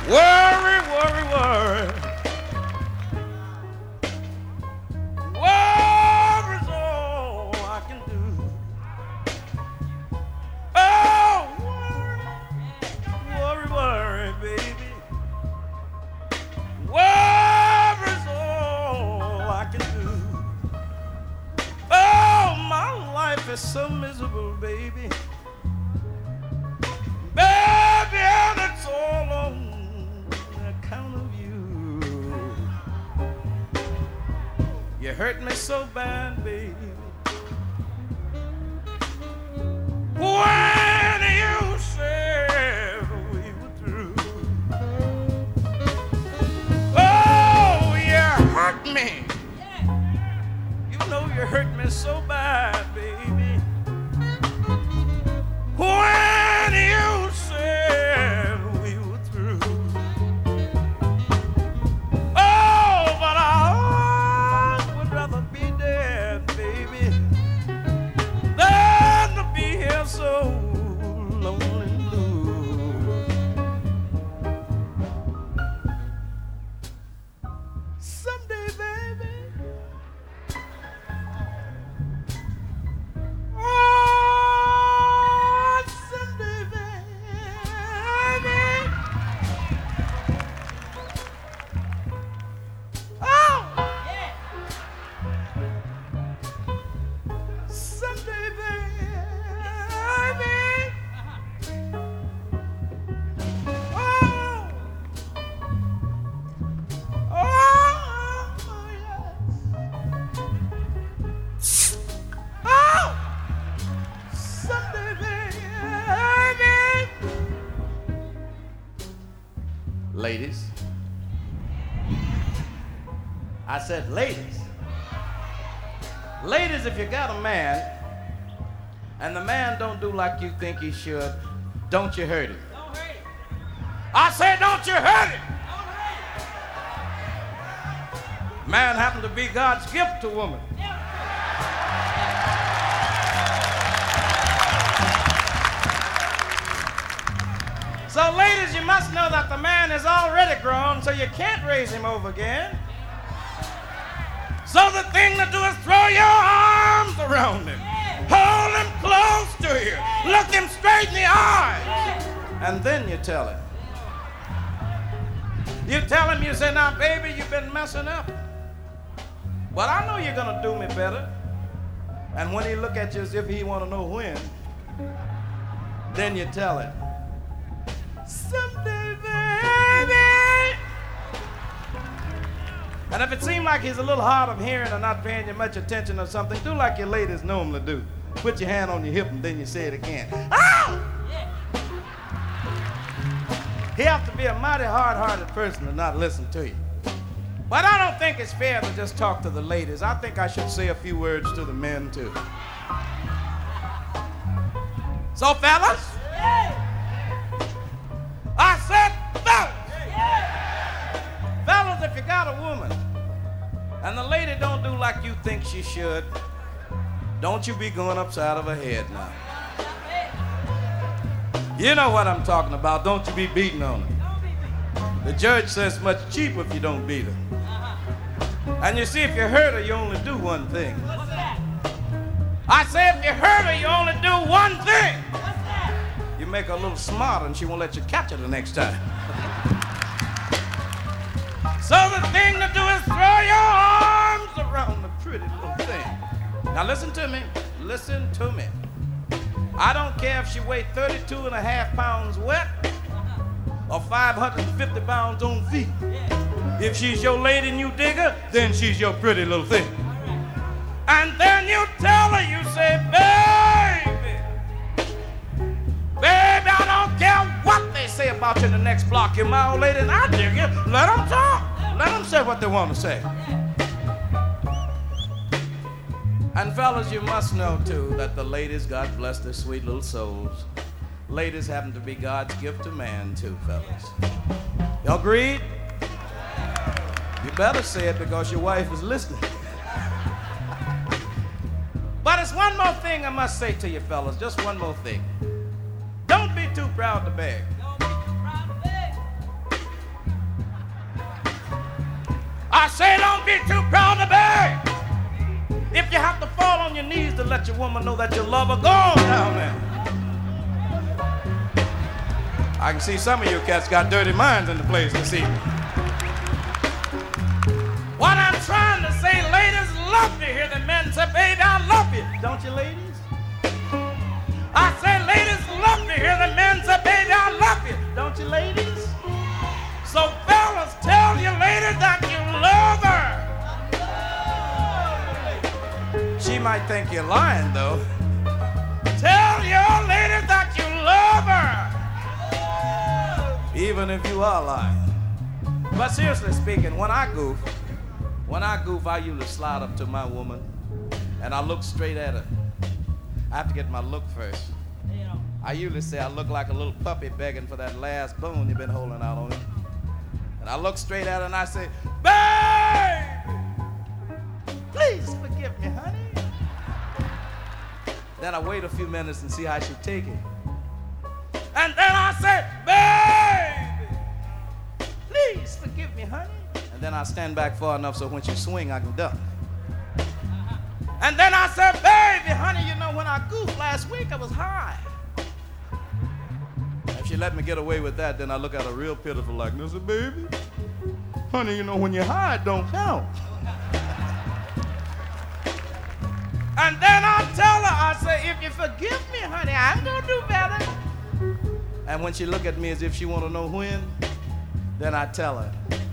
Worry, worry, worry. Worry's all I can do. Oh, worry, worry, worry, baby. Worry's all I can do. Oh, my life is so miserable, baby. Baby, and it's all on account of you. You hurt me so bad, baby. When you said we were through. Oh, you hurt me. You know you hurt me so bad, baby. When you said we were through. Oh, but I would rather be dead, baby, than to be here so lonely and blue. Someday, baby. Oh, someday, baby. Oh, someday, baby. Oh, oh, yes. Oh, someday, baby. Ladies. I said ladies. Ladies, if you got a man and the man don't do like you think he should, don't you hurt him. Don't hurt it. I said don't you hurt him. Don't hurt Man happened to be God's gift to woman. it. Yeah. So ladies, you must know that the man is already grown, so you can't raise him over again. So the thing to do is throw your arms around him. Hold him close to you. Look him straight in the eyes. And then you tell him. You tell him, you say, now baby, you've been messing up. But I know you're gonna do me better. And when he look at you as if he wanna know when, then you tell him, someday, baby. And if it seems like he's a little hard of hearing or not paying you much attention or something, do like your ladies normally do. Put your hand on your hip and then you say it again. Ow! He has to be a mighty hard-hearted person to not listen to you. But I don't think it's fair to just talk to the ladies. I think I should say a few words to the men, too. So, fellas, I said, fellas, fellas, if you got a woman and the lady don't do like you think she should, don't you be going upside of her head now. You know what I'm talking about. Don't you be beating on her. The judge says it's much cheaper if you don't beat her. And you see, if you hurt her, you only do one thing. What's that? I say if you hurt her, you only do one thing. What's that? You make her a little smarter and she won't let you catch her the next time. So the thing to do is throw your arms around the pretty little thing. Now listen to me. Listen to me. I don't care if she weighs 32 and a half pounds wet or 550 pounds on feet. If she's your lady and you dig her, then she's your pretty little thing. And then you tell her, you say, baby, baby, I don't care what they say about you in the next block. You're my old lady and I dig you. Let them talk. Let them say what they want to say. And fellas, you must know, too, that the ladies, God bless their sweet little souls, ladies happen to be God's gift to man, too, fellas. Y'all agreed? You better say it because your wife is listening. But it's one more thing I must say to you, fellas, just one more thing. Don't be too proud to beg. Don't be too proud to beg. I say don't be too proud to beg. If you have to fall on your knees to let your woman know that you love her, go on down there. I can see some of you cats got dirty minds in the place this evening. What I'm trying to say, ladies love to hear the men say, baby, I love you. Don't you, ladies? I say, ladies love to hear the men say, baby, I love you. Don't you, ladies? So fellas, tell your lady that you love her. She might think you're lying, though. Tell your lady that you love her. Even if you are lying. But seriously speaking, when I goof, I usually slide up to my woman and I look straight at her. I have to get my look first. I usually say I look like a little puppy begging for that last bone you've been holding out on him. And I look straight at her and I say, babe, please forgive me, honey. Then I wait a few minutes and see how she take it. And then I say, baby, please forgive me, honey. And then I stand back far enough so when she swing, I can duck. And then I said, baby, honey, you know, when I goofed last week, I was high. If she let me get away with that, then I look at her real pitiful like, I said, baby, honey, you know, when you're high, it don't count. And then I tell her, I say, if you forgive me, honey, I'm going to do better. And when she look at me as if she want to know when, then I tell her,